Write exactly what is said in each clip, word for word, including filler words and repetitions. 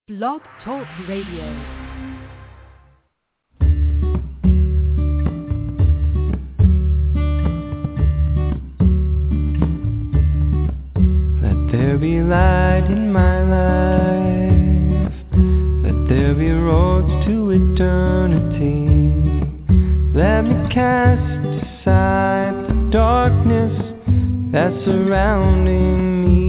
Blog Talk Radio. There be light in my life. Let there be roads to eternity. Let me cast aside the darkness that's surrounding me.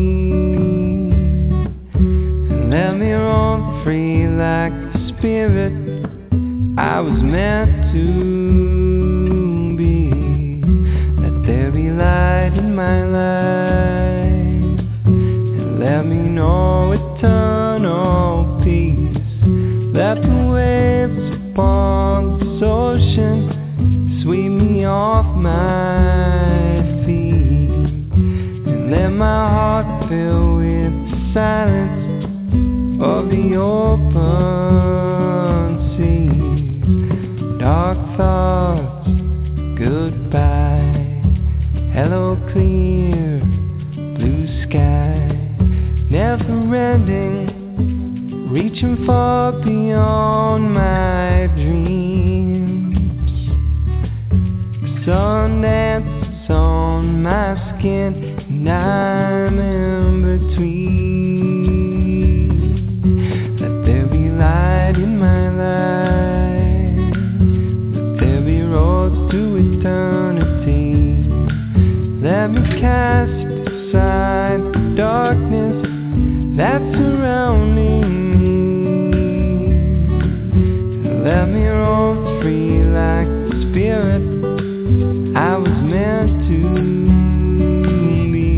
And let me roam free like the spirit I was meant to be. Let there be light in my life. Let me know eternal peace. Let the waves upon this ocean sweep me off my feet. And let my heart fill with the silence of the open sea. Dark thoughts, goodbye. Hello, clear blue sky. Never ending, reaching far beyond my dreams. The sun dances on my skin, and I'm in between. Let there be light in my life. Let there be roads to eternity. Let me cast aside the darkness that's surrounding me. Let me roam free like the spirit I was meant to be.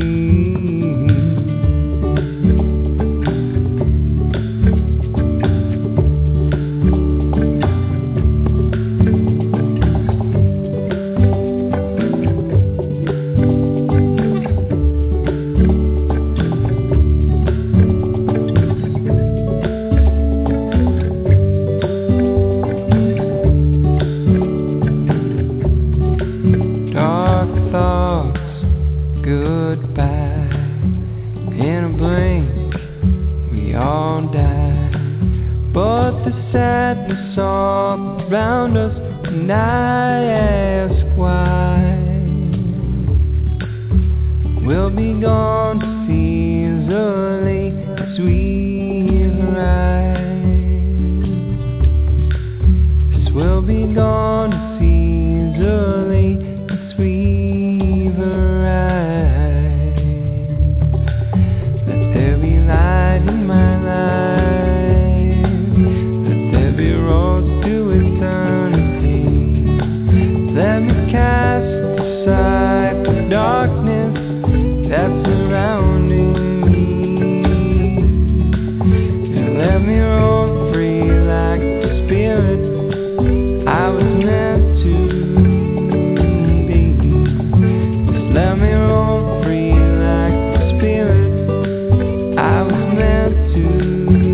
Sadness all around us, and I ask why. We'll be gone just easily as we arrive. Yes, we'll be gone just easily as we arrive. Let there be light in my life. Roads to eternity. Let me cast aside the darkness that's surrounding me. And let me roam free like the spirit I was meant to be. Just let me roam free like the spirit I was meant to be.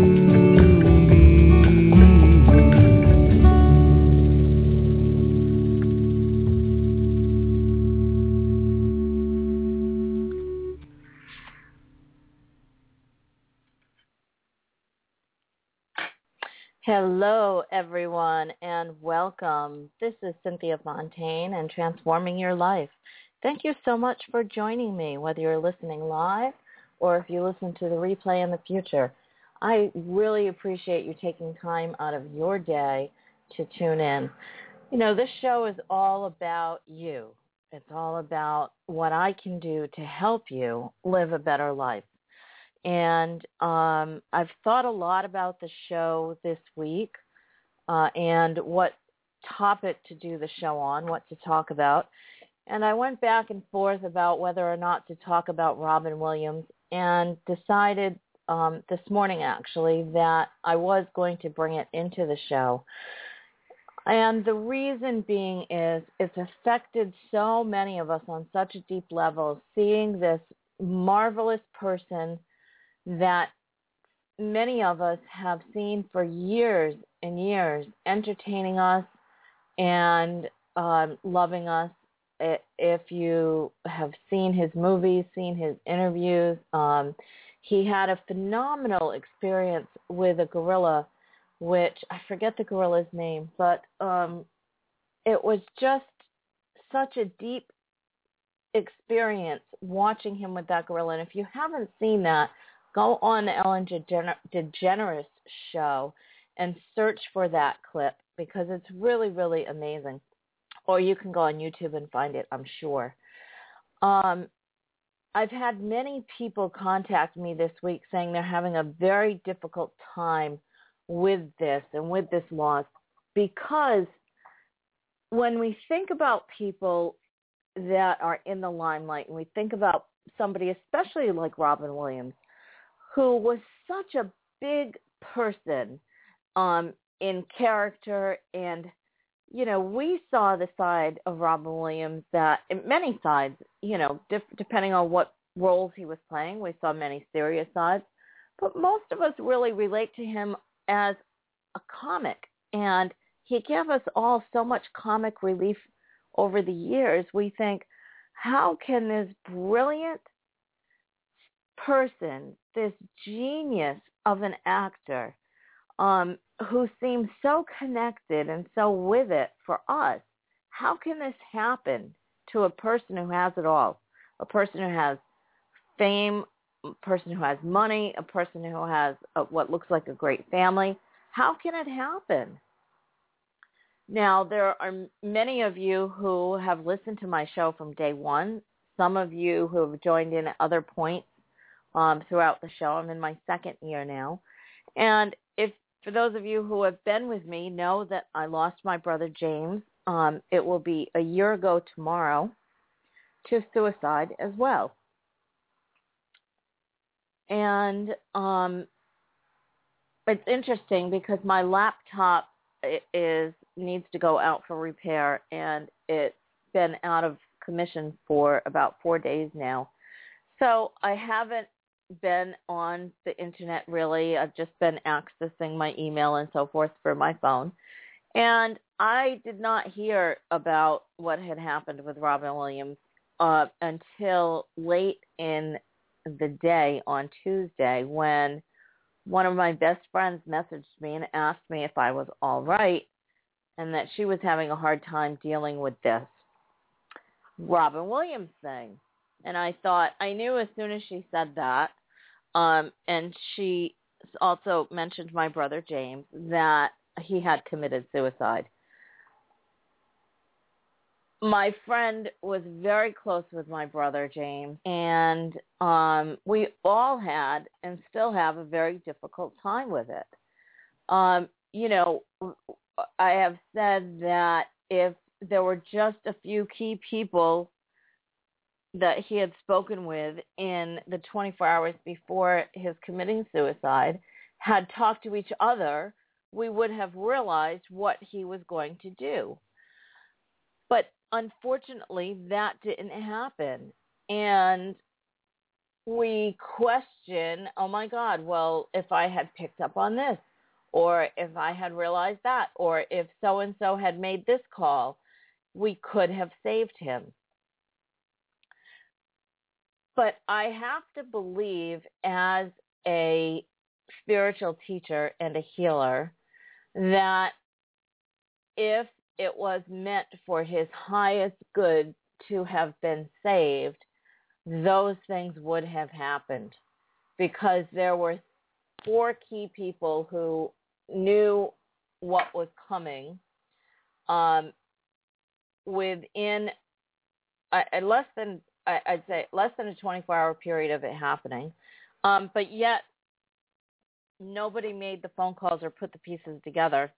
Hello, everyone, and welcome. This is Cynthia Fontaine and Transforming Your Life. Thank you so much for joining me, whether you're listening live or if you listen to the replay in the future. I really appreciate you taking time out of your day to tune in. You know, this show is all about you. It's all about what I can do to help you live a better life. And um, I've thought a lot about the show this week uh, and what topic to do the show on, what to talk about. And I went back and forth about whether or not to talk about Robin Williams and decided um, this morning, actually, that I was going to bring it into the show. And the reason being is it's affected so many of us on such a deep level, seeing this marvelous person that many of us have seen for years and years, entertaining us and um, loving us. If you have seen his movies, seen his interviews, um, he had a phenomenal experience with a gorilla, which I forget the gorilla's name, but um, it was just such a deep experience watching him with that gorilla. And if you haven't seen that, go on the Ellen DeGener- DeGeneres show and search for that clip because it's really, really amazing. Or you can go on YouTube and find it, I'm sure. Um, I've had many people contact me this week saying they're having a very difficult time with this and with this loss because when we think about people that are in the limelight and we think about somebody, especially like Robin Williams, who was such a big person um, in character and you know, we saw the side of Robin Williams that, many sides, you know, dif- depending on what roles he was playing, we saw many serious sides. But most of us really relate to him as a comic. And he gave us all so much comic relief over the years. We think, how can this brilliant person, this genius of an actor, um, who seems so connected and so with it for us, how can this happen to a person who has it all? A person who has fame, a person who has money, a person who has a, what looks like a great family. How can it happen? Now, there are many of you who have listened to my show from day one. Some of you who have joined in at other points um, throughout the show. I'm in my second year now. And if for those of you who have been with me, know that I lost my brother James. Um, it will be a year ago tomorrow to suicide as well. And um, it's interesting because my laptop is needs to go out for repair, and it's been out of commission for about four days now. So I haven't been on the internet really. I've just been accessing my email and so forth for my phone. And I did not hear about what had happened with Robin Williams uh, until late in the day on Tuesday when one of my best friends messaged me and asked me if I was all right and that she was having a hard time dealing with this Robin Williams thing. And I thought, I knew as soon as she said that, um, and she also mentioned my brother James, that he had committed suicide. My friend was very close with my brother James, and um, we all had and still have a very difficult time with it. Um, you know, I have said that if there were just a few key people that he had spoken with in the twenty-four hours before his committing suicide, had talked to each other, we would have realized what he was going to do. But unfortunately, that didn't happen. And we question, oh my God, well, if I had picked up on this, or if I had realized that, or if so-and-so had made this call, we could have saved him. But I have to believe as a spiritual teacher and a healer that if it was meant for his highest good to have been saved, those things would have happened because there were four key people who knew what was coming um, within uh, less than I'd say less than a twenty-four hour period of it happening. Um, but yet nobody made the phone calls or put the pieces together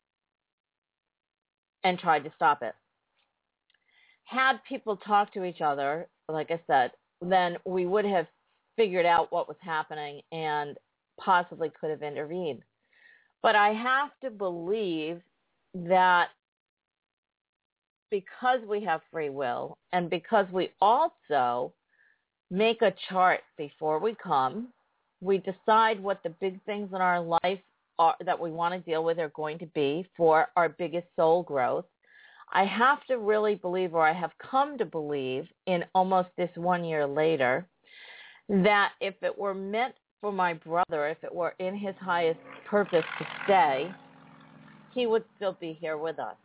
and tried to stop it. Had people talked to each other, like I said, then we would have figured out what was happening and possibly could have intervened. But I have to believe that because we have free will and because we also make a chart before we come, we decide what the big things in our life are, that we want to deal with are going to be for our biggest soul growth. I have to really believe, or I have come to believe in almost this one year later, that if it were meant for my brother, if it were in his highest purpose to stay, he would still be here with us.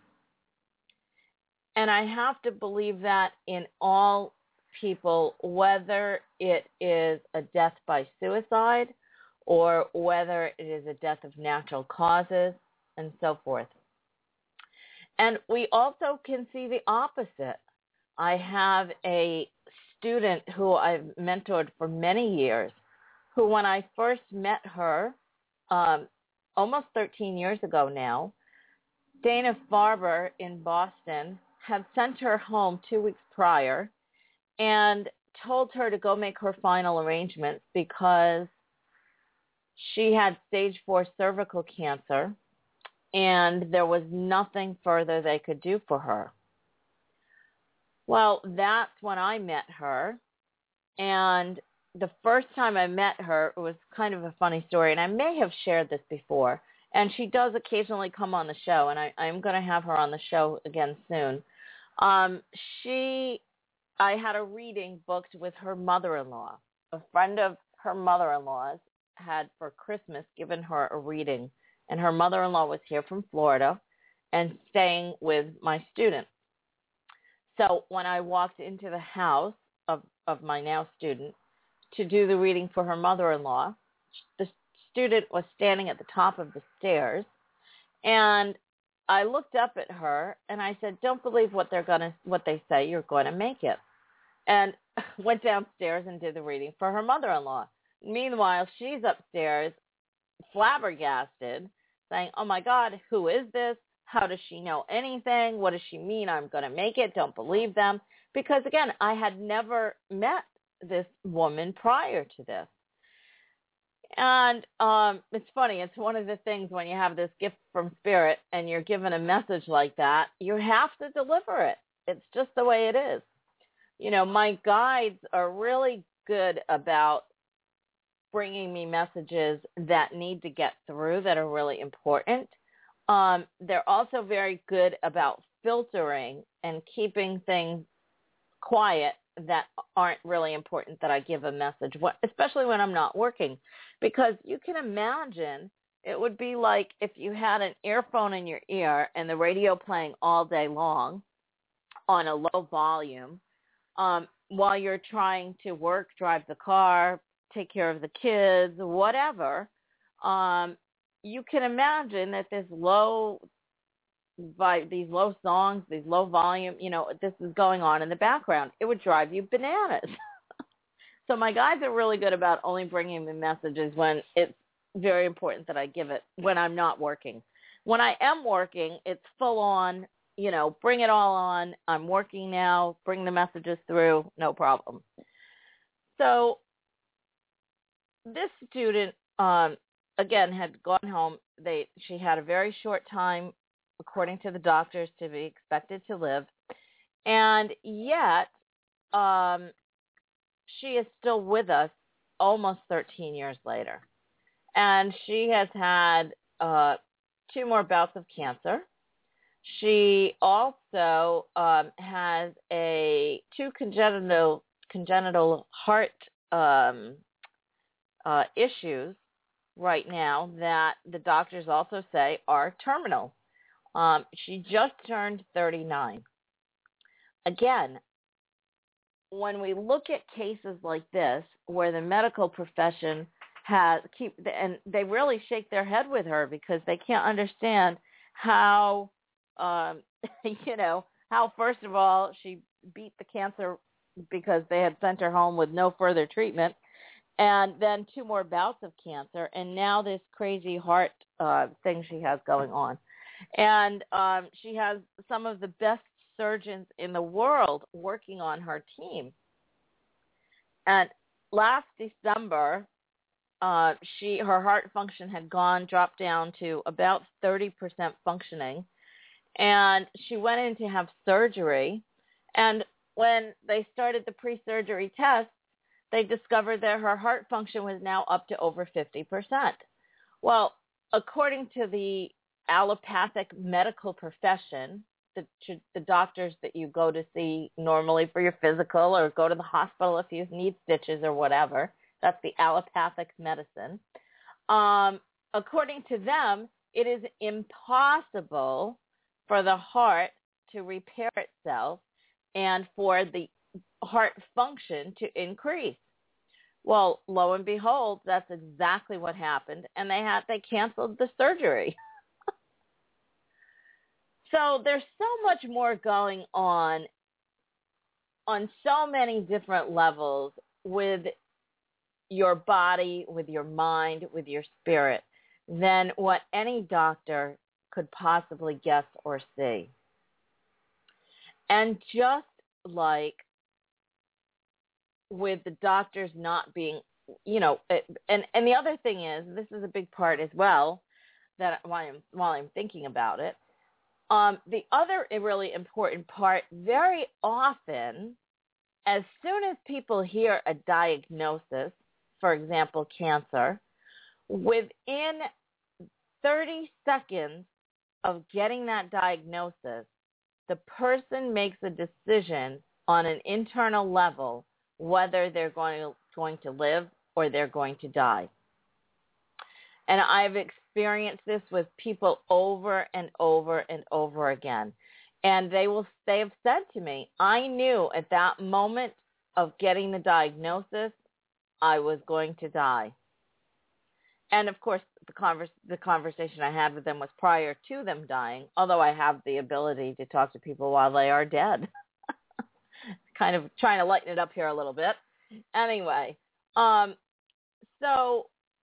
And I have to believe that in all people, whether it is a death by suicide or whether it is a death of natural causes and so forth. And we also can see the opposite. I have a student who I've mentored for many years, who when I first met her, um, almost thirteen years ago now, Dana Farber in Boston had sent her home two weeks prior and told her to go make her final arrangements because she had stage four cervical cancer and there was nothing further they could do for her. Well, that's when I met her, and the first time I met her, it was kind of a funny story, and I may have shared this before, and she does occasionally come on the show, and I, I'm going to have her on the show again soon. Um, she, I had a reading booked with her mother-in-law. A friend of her mother-in-law's had for Christmas given her a reading, and her mother-in-law was here from Florida and staying with my student. So when I walked into the house of, of my now student to do the reading for her mother-in-law, the student was standing at the top of the stairs, and I looked up at her and I said, "Don't believe what they're gonna, what they say. You're going to make it." And went downstairs and did the reading for her mother-in-law. Meanwhile, she's upstairs, flabbergasted, saying, "Oh my God, who is this? How does she know anything? What does she mean? I'm going to make it. Don't believe them." Because again, I had never met this woman prior to this. And um, it's funny. It's one of the things when you have this gift from Spirit and you're given a message like that, you have to deliver it. It's just the way it is. You know, my guides are really good about bringing me messages that need to get through, that are really important. Um, they're also very good about filtering and keeping things quiet that aren't really important that I give a message, especially when I'm not working. Because you can imagine it would be like if you had an earphone in your ear and the radio playing all day long on a low volume um, while you're trying to work, drive the car, take care of the kids, whatever. Um, you can imagine that this low, by these low songs, these low volume, you know, this is going on in the background. It would drive you bananas. So my guides are really good about only bringing me messages when it's very important that I give it when I'm not working. When I am working, it's full on, you know, bring it all on. I'm working now, bring the messages through, no problem. So this student, um, again, had gone home. They She had a very short time, according to the doctors, to be expected to live. And yet, um, she is still with us almost thirteen years later. And she has had uh, two more bouts of cancer. She also um, has a two congenital congenital heart um, uh, issues right now that the doctors also say are terminal. Um, she just turned thirty-nine. Again, when we look at cases like this, where the medical profession has keep, and they really shake their head with her because they can't understand how, um, you know, how first of all she beat the cancer because they had sent her home with no further treatment, and then two more bouts of cancer, and now this crazy heart uh, thing she has going on. And um, she has some of the best surgeons in the world working on her team. And last December, uh, she her heart function had gone, dropped down to about thirty percent functioning. And she went in to have surgery. And when they started the pre-surgery tests, they discovered that her heart function was now up to over fifty percent. Well, according to the allopathic medical profession, the, the doctors that you go to see normally for your physical, or go to the hospital if you need stitches or whatever. That's the allopathic medicine. Um, according to them, it is impossible for the heart to repair itself and for the heart function to increase. Well, lo and behold, that's exactly what happened, and they had they canceled the surgery. So there's so much more going on on so many different levels with your body, with your mind, with your spirit, than what any doctor could possibly guess or see. And just like with the doctors not being, you know, and, and the other thing is, this is a big part as well, that while I'm, while I'm thinking about it, um, the other really important part, very often, as soon as people hear a diagnosis, for example, cancer, within thirty seconds of getting that diagnosis, the person makes a decision on an internal level whether they're going to, going to live or they're going to die. And I've experienced this with people over and over and over again. And they will they have said to me, I knew at that moment of getting the diagnosis, I was going to die. And of course, the converse, the conversation I had with them was prior to them dying, although I have the ability to talk to people while they are dead. Kind of trying to lighten it up here a little bit. Anyway, um, so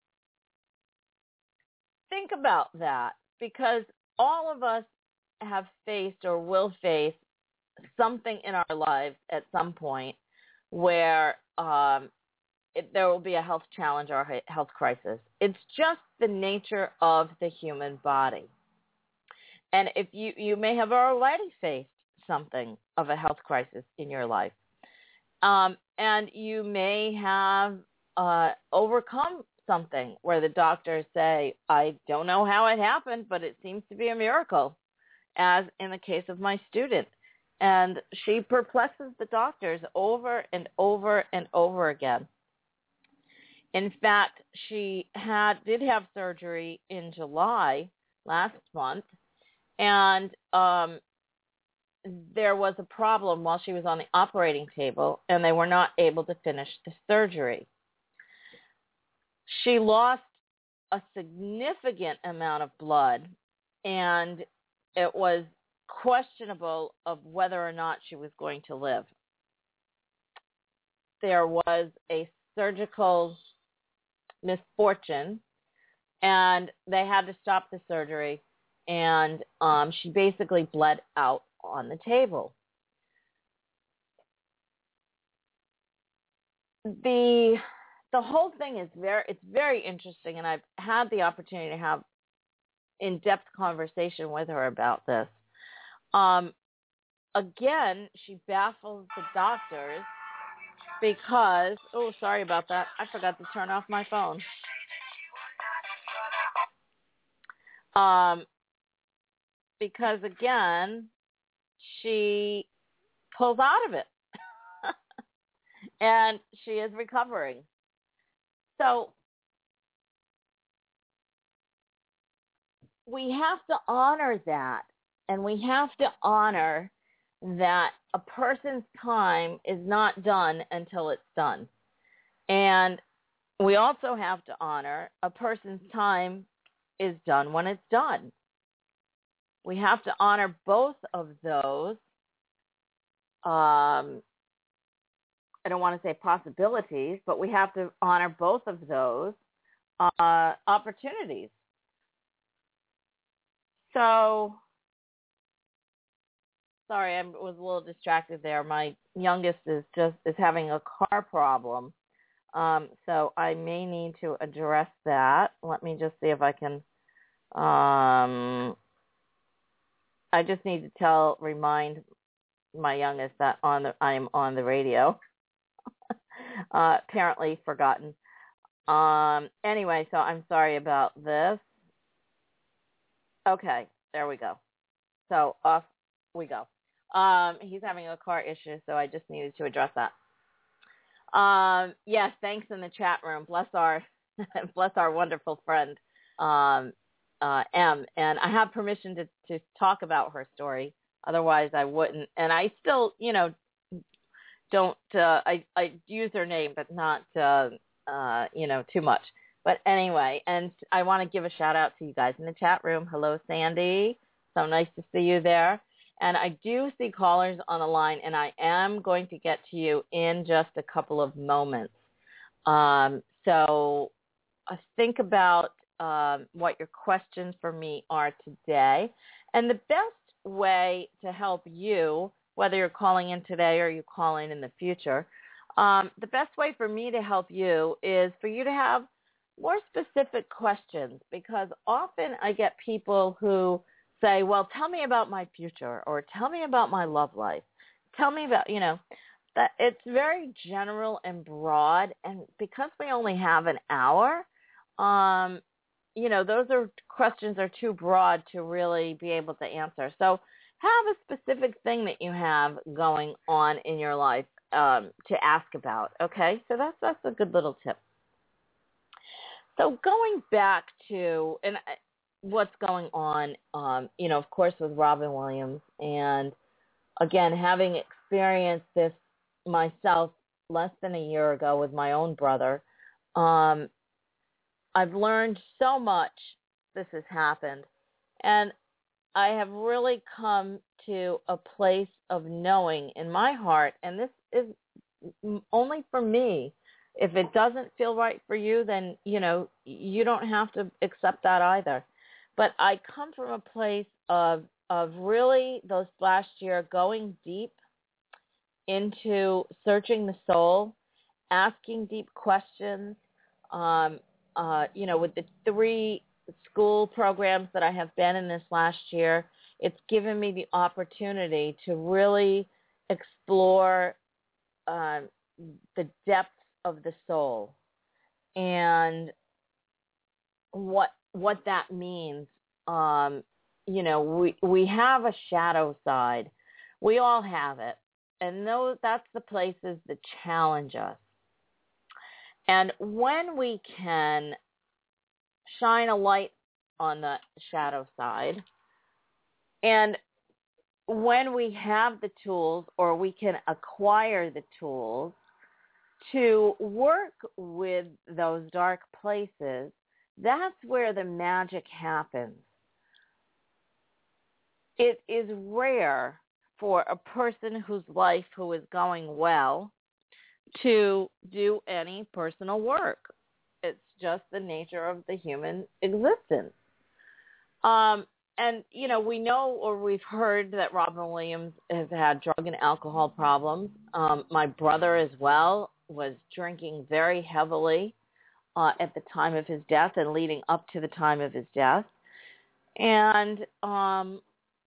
think about that, because all of us have faced or will face something in our lives at some point where um, it, there will be a health challenge or a health crisis. It's just the nature of the human body. And if you, you may have already faced something of a health crisis in your life, um, and you may have uh, overcome something where the doctors say, I don't know how it happened, but it seems to be a miracle, as in the case of my student. And she perplexes the doctors over and over and over again. In fact, she had did have surgery in July last month, and um, there was a problem while she was on the operating table, and they were not able to finish the surgery. She lost a significant amount of blood, and it was questionable of whether or not she was going to live. There was a surgical misfortune, and they had to stop the surgery, and um, she basically bled out on the table. The the whole thing is very it's very interesting, and I've had the opportunity to have in-depth conversation with her about this. Um, again, she baffles the doctors because, oh, sorry about that. I forgot to turn off my phone. Um, because, again, she pulls out of it. And she is recovering. So we have to honor that. And we have to honor that a person's time is not done until it's done. And we also have to honor a person's time is done when it's done. We have to honor both of those, um, I don't want to say possibilities, but we have to honor both of those uh, opportunities. So, sorry, I was a little distracted there. My youngest is just is having a car problem, um, so I may need to address that. Let me just see if I can. Um, I just need to tell, remind my youngest that on the I am on the radio. uh, apparently forgotten. Um, anyway, so I'm sorry about this. Okay, there we go. So off we go. Um, he's having a car issue, so I just needed to address that. Um, yes, thanks in the chat room. Bless our, bless our wonderful friend, um, uh, M. And I have permission to, to talk about her story. Otherwise, I wouldn't. And I still, you know, don't. Uh, I I use her name, but not, uh, uh, you know, too much. But anyway, and I want to give a shout out to you guys in the chat room. Hello, Sandy. So nice to see you there. And I do see callers on the line, and I am going to get to you in just a couple of moments. Um, so uh, think about um, what your questions for me are today. And the best way to help you, whether you're calling in today or you call in in the future, um, the best way for me to help you is for you to have more specific questions, because often I get people who say, well, tell me about my future, or tell me about my love life. Tell me about, you know, that it's very general and broad. And because we only have an hour, um, you know, those are questions are too broad to really be able to answer. So have a specific thing that you have going on in your life um, to ask about. Okay. So that's, that's a good little tip. So going back to, and what's going on, um, you know, of course, with Robin Williams. And again, having experienced this myself less than a year ago with my own brother, um, I've learned so much. This has happened. And I have really come to a place of knowing in my heart, and this is only for me. If it doesn't feel right for you, then, you know, you don't have to accept that either. But I come from a place of of really those last year going deep into searching the soul, asking deep questions. Um, uh, you know, with the three school programs that I have been in this last year, it's given me the opportunity to really explore uh, the depths of the soul and what what that means. Um, you know, we we have a shadow side. We all have it. And those that's the places that challenge us. And when we can shine a light on the shadow side, and when we have the tools, or we can acquire the tools to work with those dark places, that's where the magic happens. It is rare for a person whose life who is going well to do any personal work. It's just the nature of the human existence. Um, and, you know, we know, or we've heard, that Robin Williams has had drug and alcohol problems. Um, my brother as well was drinking very heavily uh, at the time of his death and leading up to the time of his death. And um,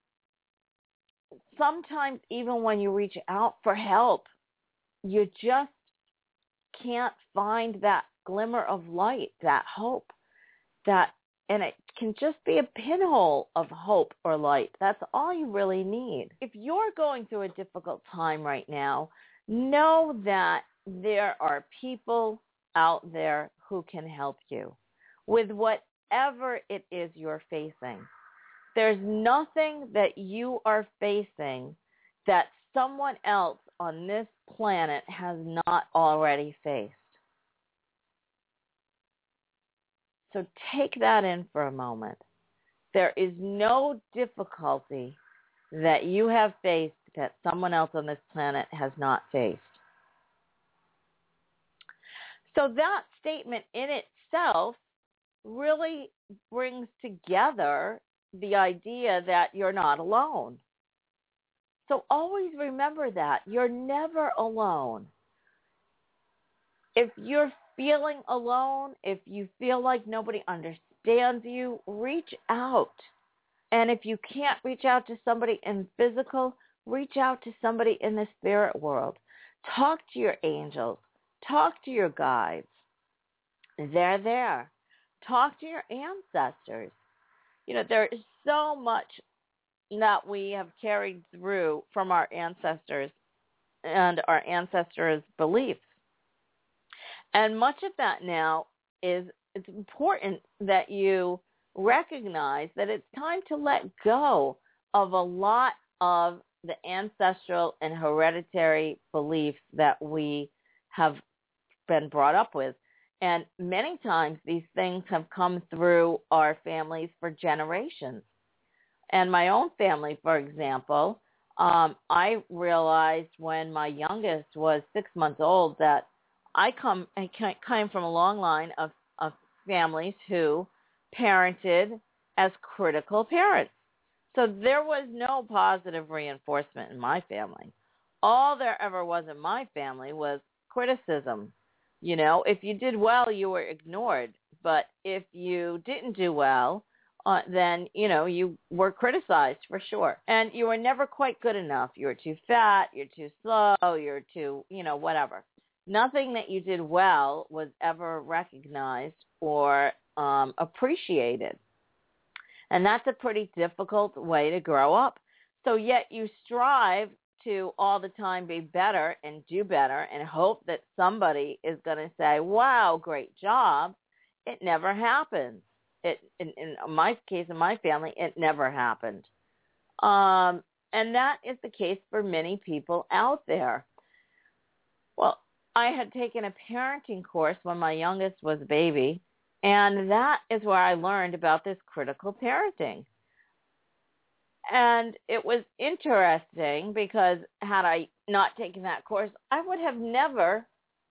sometimes even when you reach out for help, you just can't find that glimmer of light, that hope, that, and it can just be a pinhole of hope or light. That's all you really need. If you're going through a difficult time right now, know that there are people out there who can help you with whatever it is you're facing. There's nothing that you are facing that someone else on this planet has not already faced. So take that in for a moment. There is no difficulty that you have faced that someone else on this planet has not faced. So that statement in itself really brings together the idea that you're not alone. So always remember that. You're never alone. If you're feeling alone, if you feel like nobody understands you, reach out. And if you can't reach out to somebody in physical, reach out to somebody in the spirit world. Talk to your angels. Talk to your guides. They're there. Talk to your ancestors. You know, there is so much that we have carried through from our ancestors and our ancestors' beliefs. And much of that now is, it's important that you recognize that it's time to let go of a lot of the ancestral and hereditary beliefs that we have been brought up with. And many times these things have come through our families for generations. And my own family, for example, um, I realized when my youngest was six months old that I come I came from a long line of, of families who parented as critical parents. So there was no positive reinforcement in my family. All there ever was in my family was criticism. You know, if you did well, you were ignored. But if you didn't do well, uh, then, you know, you were criticized for sure. And you were never quite good enough. You were too fat, you're too slow, you're too, you know, whatever. Nothing that you did well was ever recognized or um, appreciated. And that's a pretty difficult way to grow up. So yet you strive to all the time be better and do better and hope that somebody is going to say, wow, great job. It never happens. It, in, in my case, in my family, it never happened. Um, and that is the case for many people out there. Well, I had taken a parenting course when my youngest was a baby, and that is where I learned about this critical parenting. And it was interesting because had I not taken that course, I would have never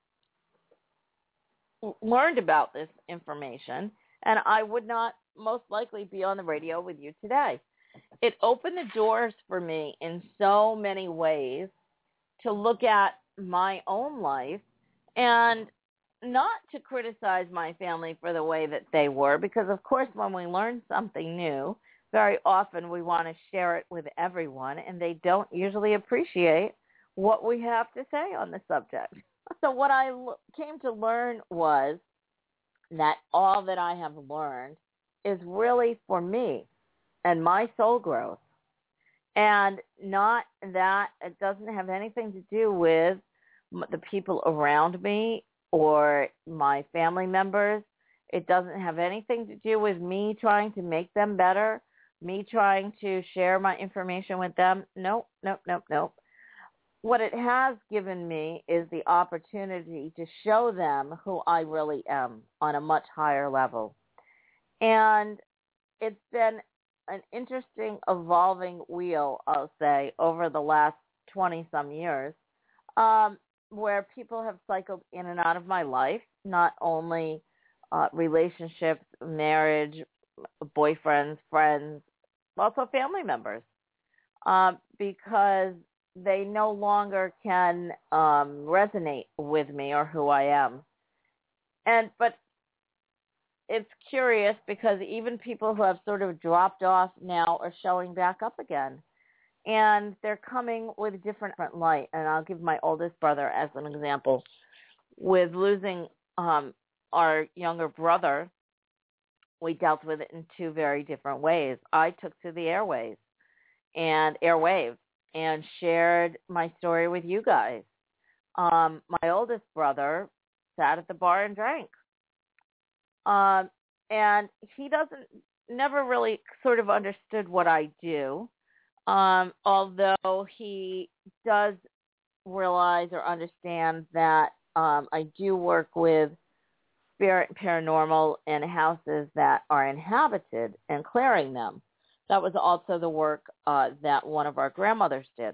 learned about this information, and I would not most likely be on the radio with you today. It opened the doors for me in so many ways to look at my own life and not to criticize my family for the way that they were, because of course when we learn something new, very often we want to share it with everyone, and they don't usually appreciate what we have to say on the subject. So what I l- came to learn was that all that I have learned is really for me and my soul growth, and not that it doesn't have anything to do with the people around me or my family members. It doesn't have anything to do with me trying to make them better, me trying to share my information with them. Nope, nope, nope, nope. What it has given me is the opportunity to show them who I really am on a much higher level. And it's been an interesting evolving wheel, I'll say, over the last twenty-some years, um, where people have cycled in and out of my life, not only uh, relationships, marriage, boyfriends, friends, also family members, uh, because they no longer can um, resonate with me or who I am. And but it's curious because even people who have sort of dropped off now are showing back up again. And they're coming with a different light. And I'll give my oldest brother as an example. With losing um, our younger brother, we dealt with it in two very different ways. I took to the airways and airwaves and shared my story with you guys. Um, my oldest brother sat at the bar and drank. Um, and he doesn't, never really sort of understood what I do, um, although he does realize or understand that um, I do work with spirit and paranormal in houses that are inhabited and clearing them. That was also the work uh, that one of our grandmothers did.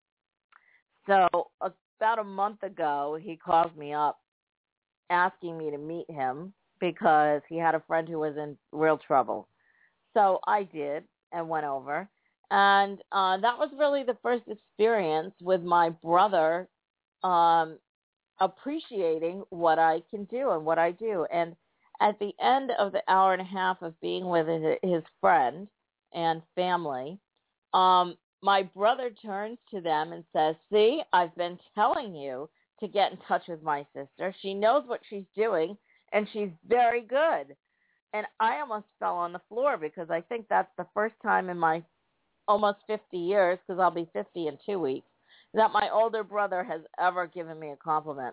So about a month ago, he called me up asking me to meet him because he had a friend who was in real trouble. So I did and went over. And uh, that was really the first experience with my brother um, appreciating what I can do and what I do. And at the end of the hour and a half of being with his friend and family, um, my brother turns to them and says, see, I've been telling you to get in touch with my sister. She knows what she's doing, and she's very good. And I almost fell on the floor because I think that's the first time in my almost fifty years, because I'll be fifty in two weeks, that my older brother has ever given me a compliment.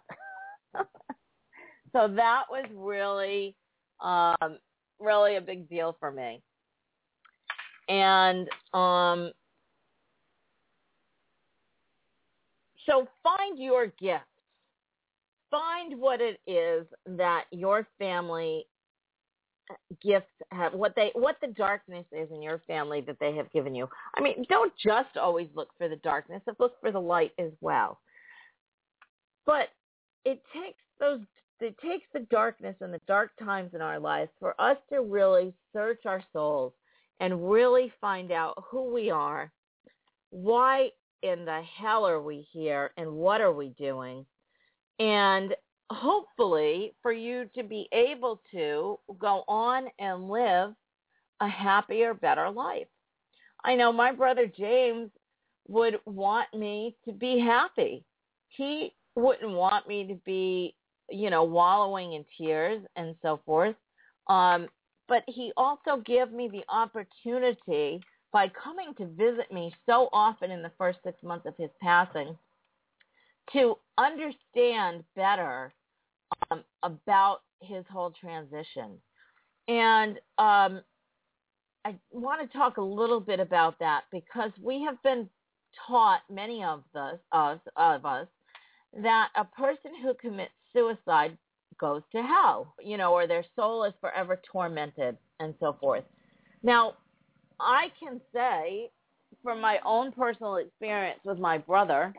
So that was really, um, really a big deal for me. And um, so find your gift. Find what it is that your family gifts have, what they, what the darkness is in your family that they have given you. I mean, don't just always look for the darkness, look for the light as well. But it takes those, it takes the darkness and the dark times in our lives for us to really search our souls and really find out who we are, why in the hell are we here, and what are we doing? And hopefully for you to be able to go on and live a happier, better life. I know my brother James would want me to be happy. He wouldn't want me to be, you know, wallowing in tears and so forth. Um, but he also gave me the opportunity by coming to visit me so often in the first six months of his passing to understand better um, about his whole transition. And um, I want to talk a little bit about that because we have been taught, many of us, us, of us, that a person who commits suicide goes to hell, you know, or their soul is forever tormented and so forth. Now, I can say from my own personal experience with my brother,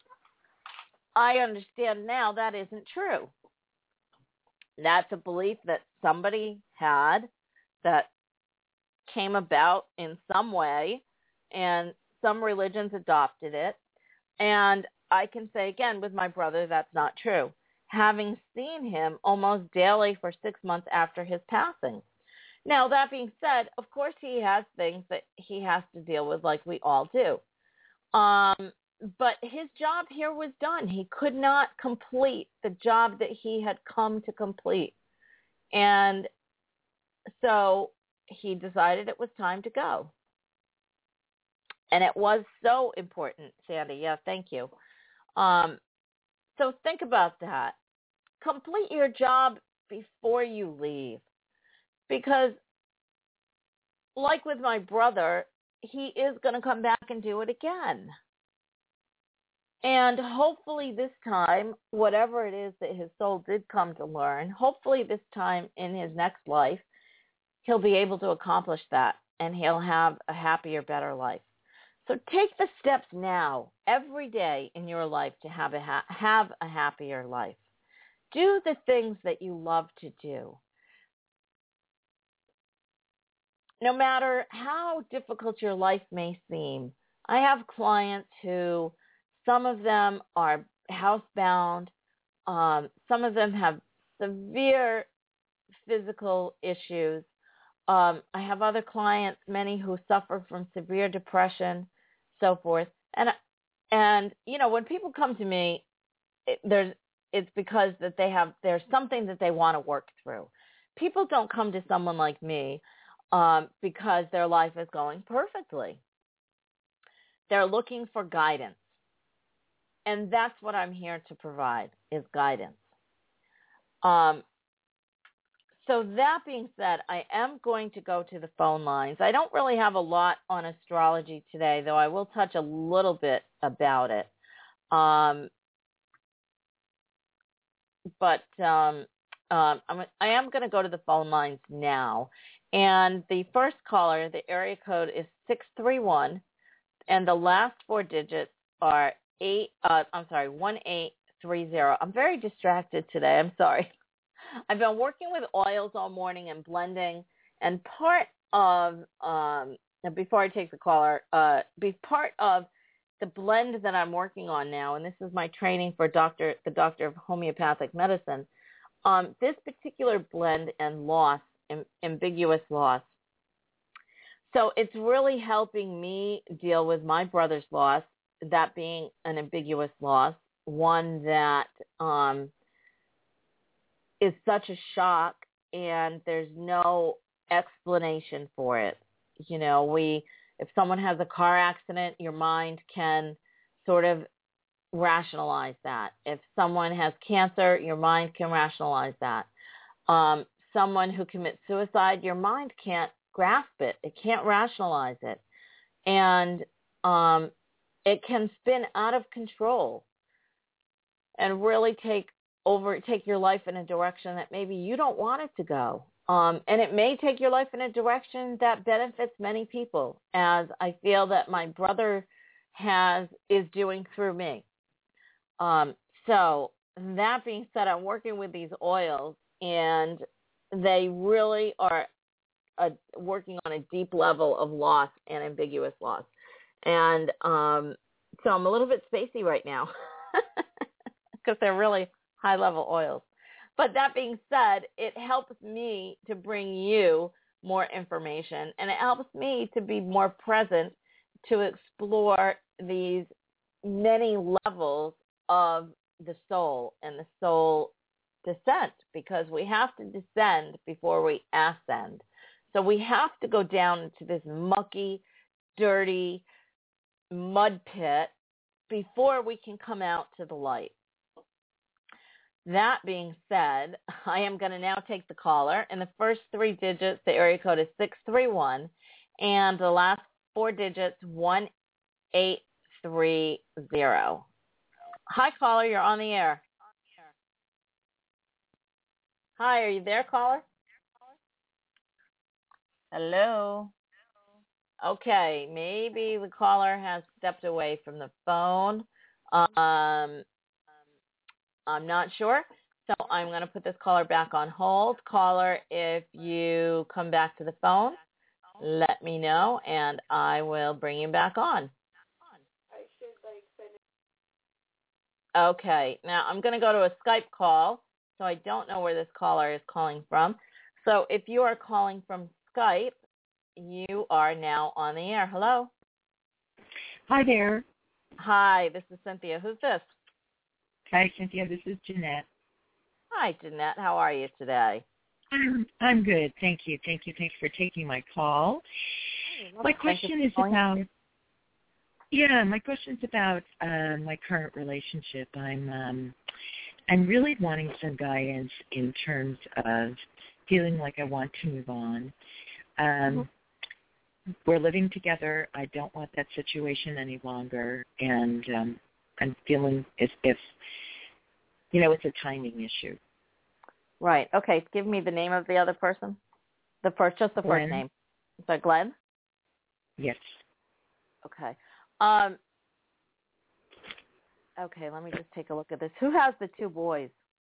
I understand now that isn't true. That's a belief that somebody had that came about in some way, and some religions adopted it. And I can say again with my brother, that's not true, having seen him almost daily for six months after his passing. Now, that being said, of course he has things that he has to deal with like we all do. Um, but his job here was done. He could not complete the job that he had come to complete. And so he decided it was time to go. And it was so important, Sandy. Yeah, thank you. Um, so think about that. Complete your job before you leave. Because like with my brother, he is going to come back and do it again. And hopefully this time, whatever it is that his soul did come to learn, hopefully this time in his next life, he'll be able to accomplish that and he'll have a happier, better life. So take the steps now, every day in your life to have a, ha- have a happier life. Do the things that you love to do. No matter how difficult your life may seem, I have clients who, some of them are housebound, um, some of them have severe physical issues. Um, I have other clients, many who suffer from severe depression, so forth. And, and you know, when people come to me, it, there's, it's because that they have, there's something that they want to work through. People don't come to someone like me um, because their life is going perfectly. They're looking for guidance. And that's what I'm here to provide, is guidance. Um, so that being said, I am going to go to the phone lines. I don't really have a lot on astrology today, though I will touch a little bit about it. Um, but um, um, I'm, I am going to go to the phone lines now. And the first caller, the area code is six three one, and the last four digits are eight. Uh, I'm sorry, one eight three zero. I'm very distracted today. I'm sorry. I've been working with oils all morning and blending, and part of um, before I take the caller, uh, be part of the blend that I'm working on now, and this is my training for doctor, the doctor of homeopathic medicine. Um, this particular blend and loss, am, ambiguous loss. So it's really helping me deal with my brother's loss, that being an ambiguous loss, one that um, is such a shock and there's no explanation for it. You know, we, If someone has a car accident, your mind can sort of rationalize that. If someone has cancer, your mind can rationalize that. Um, someone who commits suicide, your mind can't grasp it. It can't rationalize it. And um, it can spin out of control and really take over, take your life in a direction that maybe you don't want it to go. Um, and it may take your life in a direction that benefits many people, as I feel that my brother has, is doing through me. Um, so that being said, I'm working with these oils, and they really are uh, working on a deep level of loss and ambiguous loss. And um, so I'm a little bit spacey right now because they're really high-level oils. But that being said, it helps me to bring you more information, and it helps me to be more present to explore these many levels of the soul and the soul descent, because we have to descend before we ascend. So we have to go down into this mucky, dirty mud pit before we can come out to the light. That being said, I am going to now take the caller, and the first three digits, the area code is six three one, and the last four digits, one eight three zero. Hi, caller, you're on the air. Hi, are you there, caller? Hello? Okay, maybe the caller has stepped away from the phone. Um, I'm not sure, so I'm going to put this caller back on hold. Caller, if you come back to the phone, let me know, and I will bring you back on. Okay, now I'm going to go to a Skype call, so I don't know where this caller is calling from. So if you are calling from Skype, you are now on the air. Hello? Hi there. Hi, this is Cynthia. Who's this? Hi, Cynthia. This is Jeanette. Hi, Jeanette. How are you today? I'm, I'm good. Thank you. Thank you. Thanks for taking my call. My question is about, yeah, my question is about uh, my current relationship. I'm, um, I'm really wanting some guidance in terms of feeling like I want to move on. Um, mm-hmm. We're living together. I don't want that situation any longer, and um, I'm feeling as if, you know, it's a timing issue. Right. Okay. Give me the name of the other person. The first, just the Glenn. first name. Is that Glenn? Yes. Okay. Um, okay. Let me just take a look at this. Who has the two boys?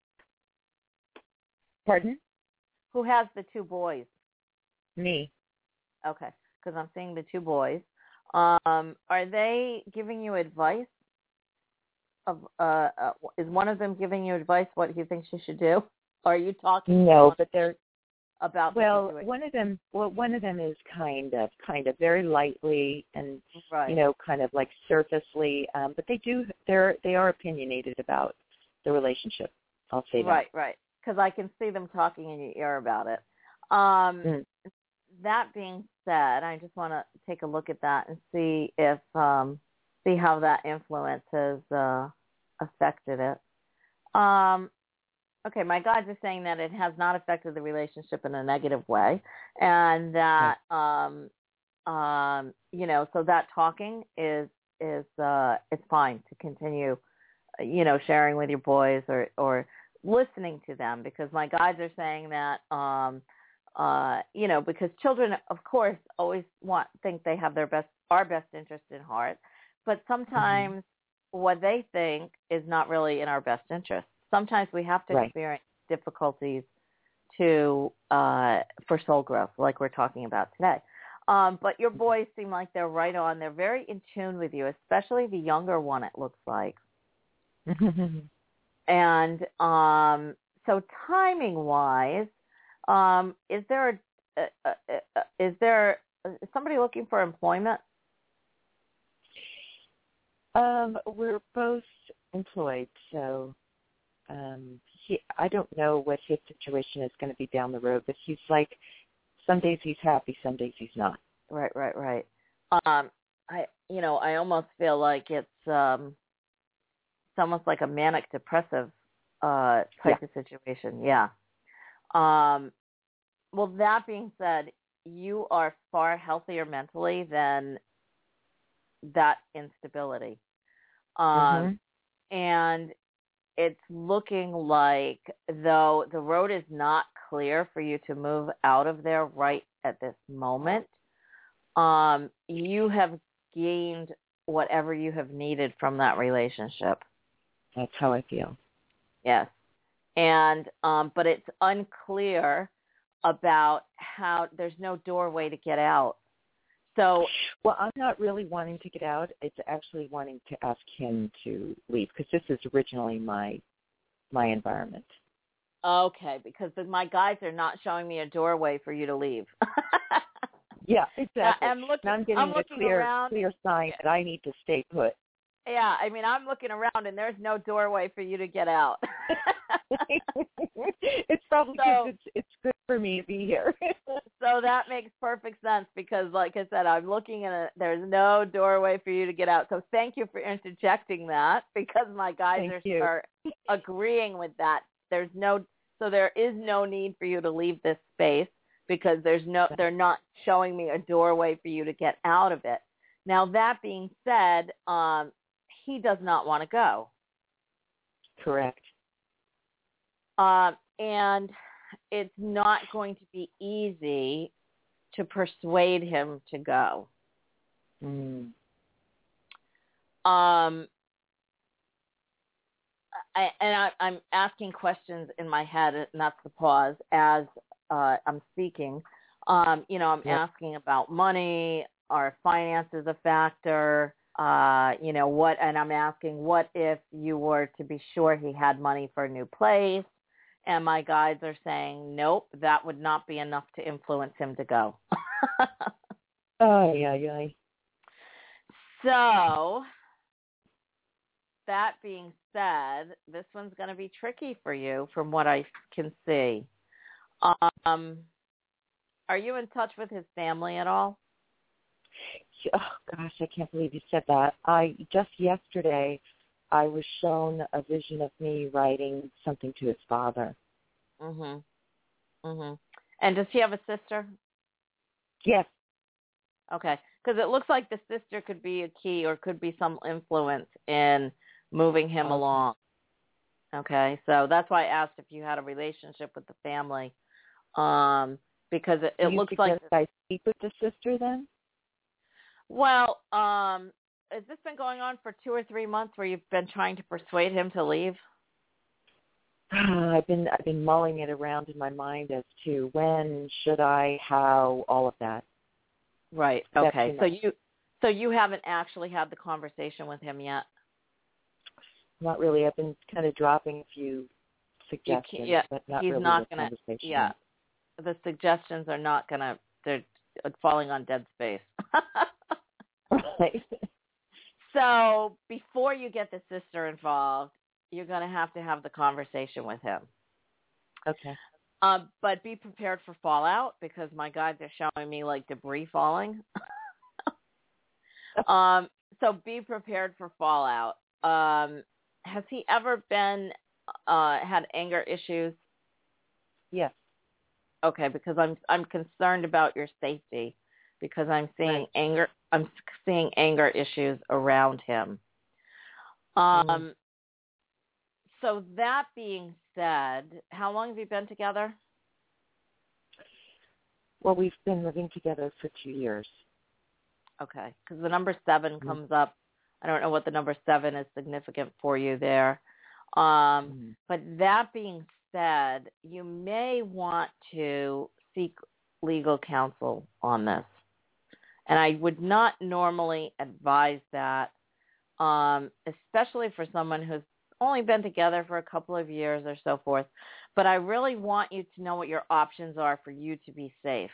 Pardon? Who has the two boys? Me. Okay. Because I'm seeing the two boys. Um, are they giving you advice? Of uh, uh, is one of them giving you advice what he thinks you should do? Or are you talking? No, but they're about well. The one of them, well, one of them is kind of, kind of very lightly and right. you know, kind of like surfacely. Um, but they do, they're they are opinionated about the relationship. I'll say that. Right, right. Because I can see them talking in your ear about it. Um, mm. That being said, I just want to take a look at that and see if. Um, see how that influence has uh, affected it. Um, okay, my guides are saying that it has not affected the relationship in a negative way, and that, um, um, you know, so that talking is, is uh, it's fine to continue, you know, sharing with your boys or, or listening to them, because my guides are saying that, um, uh, you know, because children, of course, always want, think they have their best, our best interest in heart. But sometimes mm-hmm. what they think is not really in our best interest. Sometimes we have to right. experience difficulties to uh, for soul growth, like we're talking about today. Um, but your boys seem like they're right on. They're very in tune with you, especially the younger one, it looks like. And um, so timing-wise, um, is there a, a, a, a, is there is somebody looking for employment? Um, we're both employed, so um, he, I don't know what his situation is going to be down the road, but he's like, some days he's happy, some days he's not. Right, right, right. Um, I, you know, I almost feel like it's um, it's almost like a manic depressive uh, type Yeah. of situation. Yeah. Um, well, that being said, you are far healthier mentally than that instability. Um, Mm-hmm. and it's looking like, though the road is not clear for you to move out of there right at this moment, um, you have gained whatever you have needed from that relationship. That's how I feel. Yes. And, um, but it's unclear about how, there's no doorway to get out. So, well, I'm not really wanting to get out. It's actually wanting to ask him to leave because this is originally my my environment. Okay, because the, my guides are not showing me a doorway for you to leave. Yeah, exactly. I'm looking, and I'm getting I'm a looking clear around. clear sign that I need to stay put. Yeah, I mean, I'm looking around and there's no doorway for you to get out. It's probably because so, it's it's good for me to be here. So that makes perfect sense because, like I said, I'm looking at it. There's no doorway for you to get out. So thank you for interjecting that because my guys Thank are, you. are agreeing with that. There's no, so there is no need for you to leave this space because there's no, they're not showing me a doorway for you to get out of it. Now that being said, um, he does not want to go. Correct. Um, and it's not going to be easy to persuade him to go. Mm. Um, I, and I, I'm asking questions in my head, and that's the pause, as uh, I'm speaking. Um, you know, I'm Yep. asking about money, are finances a factor? Uh, you know, what, and I'm asking, what if you were to be sure he had money for a new place? And my guides are saying, nope, that would not be enough to influence him to go. Oh, yeah, yeah. So, that being said, this one's going to be tricky for you from what I can see. Um, are you in touch with his family at all? Oh, gosh, I can't believe you said that. I just yesterday, I was shown a vision of me writing something to his father. Mhm. Mhm. And does he have a sister? Yes. Okay, because it looks like the sister could be a key or could be some influence in moving him Okay. along. Okay, so that's why I asked if you had a relationship with the family, um, because it, it you looks like. suggest I speak with the sister then? Well, um, has this been going on for two or three months where you've been trying to persuade him to leave? I've been I've been mulling it around in my mind as to when, should I, how, all of that. Right. That's Okay. So you so you haven't actually had the conversation with him yet? Not really. I've been kind of dropping a few suggestions, yeah, but not he's really not the gonna. conversation. Yeah, the suggestions are not gonna. They're falling on dead space. Right. So before you get the sister involved, you're going to have to have the conversation with him. Okay. Um, but be prepared for fallout because my guides are showing me like debris falling. um, so be prepared for fallout. Um, has he ever been uh, had anger issues? Yes. Okay, because I'm I'm concerned about your safety because I'm seeing Right. anger. I'm seeing anger issues around him. Um. Mm. So that being said, how long have you been together? Well, we've been living together for two years. Okay, because the number seven Mm-hmm. comes up. I don't know what the number seven is significant for you there. Um, Mm-hmm. but that being said, you may want to seek legal counsel on this. And I would not normally advise that, um, especially for someone who's only been together for a couple of years or so forth. But I really want you to know what your options are for you to be safe.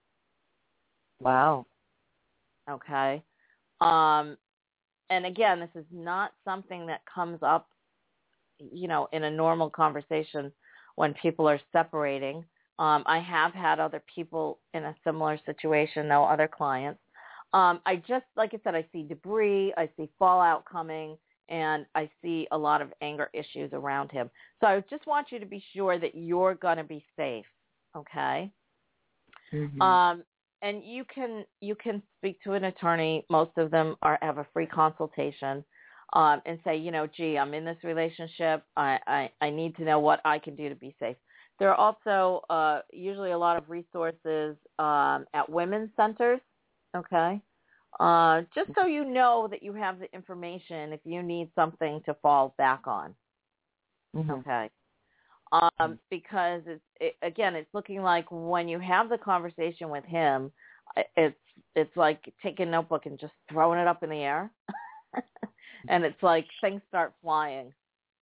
Wow. Okay? Um, and again, this is not something that comes up, you know, in a normal conversation when people are separating. Um, I have had other people in a similar situation, though, other clients. Um, I just, like I said, I see debris, I see fallout coming, and I see a lot of anger issues around him. So I just want you to be sure that you're going to be safe, okay? Mm-hmm. Um, and you can you can speak to an attorney. Most of them are have a free consultation, um, and say, you know, gee, I'm in this relationship. I, I, I need to know what I can do to be safe. There are also uh, usually a lot of resources um, at women's centers, okay? Uh, just so you know that you have the information if you need something to fall back on, Mm-hmm. okay? Um, because, it's, it, again, it's looking like when you have the conversation with him, it's it's like taking a notebook and just throwing it up in the air. And it's like things start flying.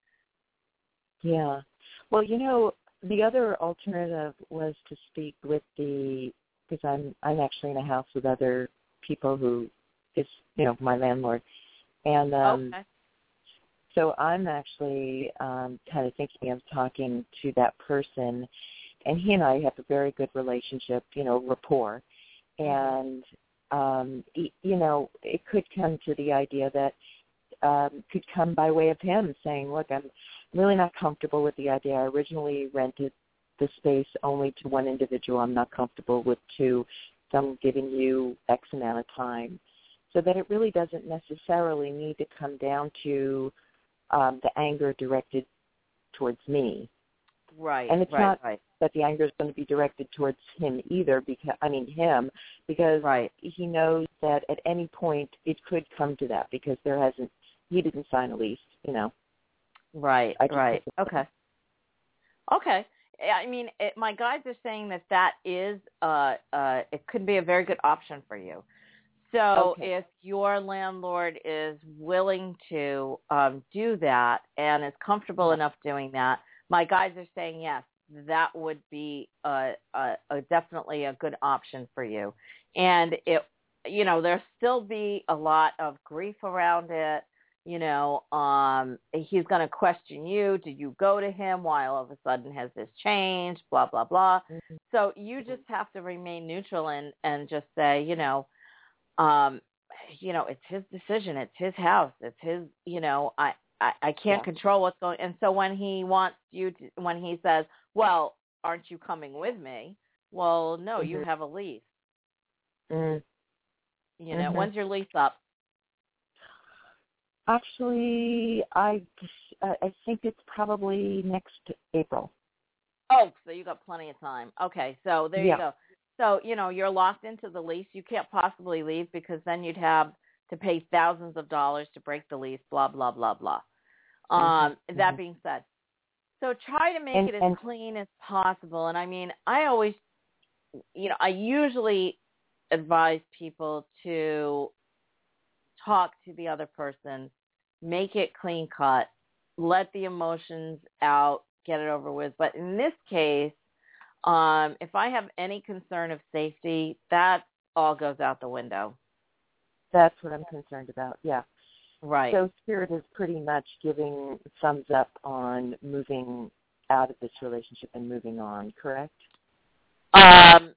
Yeah. Well, you know, the other alternative was to speak with the, because I'm, I'm actually in a house with other people who is, you know, my landlord. And um, okay. so I'm actually um, kind of thinking of talking to that person. And he and I have a very good relationship, you know, rapport. And, um, you know, it could come to the idea that um, could come by way of him saying, look, I'm really not comfortable with the idea. I originally rented the space only to one individual. I'm not comfortable with two. So I'm giving you X amount of time. So that it really doesn't necessarily need to come down to um, the anger directed towards me. Right, and it's right, not right. that the anger is going to be directed towards him either, because I mean him, because right. he knows that at any point it could come to that, because there hasn't, he didn't sign a lease, you know. Right, I just right. Okay. Okay. I mean, it, my guides are saying that that is, uh, uh, it could be a very good option for you. So Okay. if your landlord is willing to um, do that and is comfortable enough doing that, my guides are saying yes, that would be a, a, a definitely a good option for you. And it, you know, there'll still be a lot of grief around it. You know, um, he's going to question you. Did you go to him? Why all of a sudden has this changed? Blah, blah, blah. Mm-hmm. So you just have to remain neutral and, and just say, you know, um, you know, it's his decision. It's his house. It's his, you know, I, I, I can't yeah. control what's going. And so when he wants you to, when he says, well, aren't you coming with me? Well, no, mm-hmm. you have a lease. Mm-hmm. You know, mm-hmm. when's your lease up? Actually, I, I think it's probably next April. Oh, so you got plenty of time. Okay, so there yeah. you go. So, you know, you're locked into the lease. You can't possibly leave because then you'd have to pay thousands of dollars to break the lease, blah, blah, blah, blah. Um, mm-hmm. That being said, so try to make and, it as and, clean as possible. And, I mean, I always, you know, I usually advise people to talk to the other person, make it clean cut, let the emotions out, get it over with. But in this case, um, if I have any concern of safety, that all goes out the window. That's what I'm concerned about, yeah. Right. So Spirit is pretty much giving thumbs up on moving out of this relationship and moving on, correct? Um.